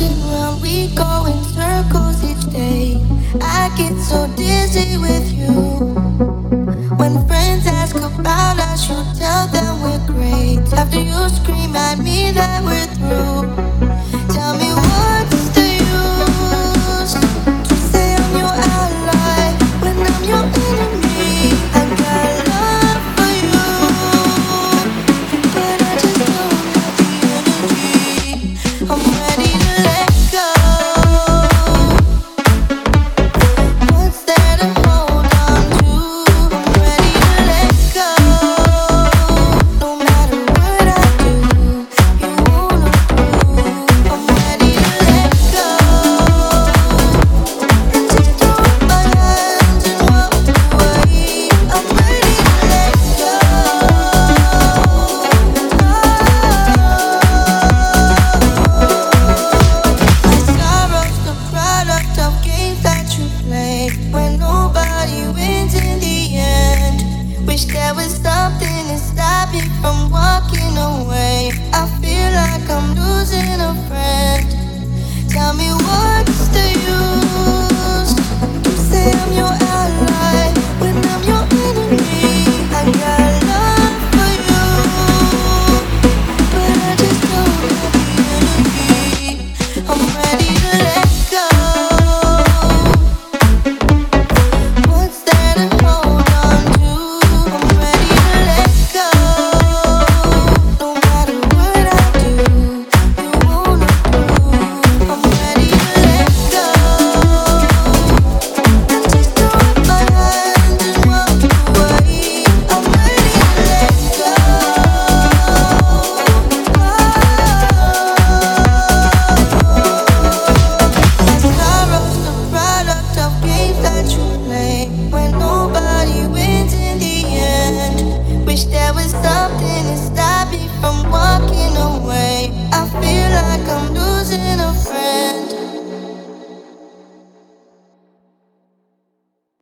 and round we go in circles each day. I get so dizzy with you. When friends ask about us, you tell them we're great. After you scream at me that we're through.